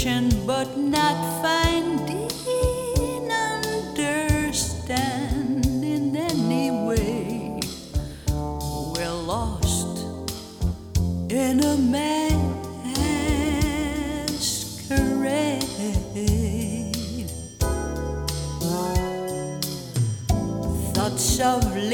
searching but not finding understanding anyway. We're lost in a masquerade. Thoughts of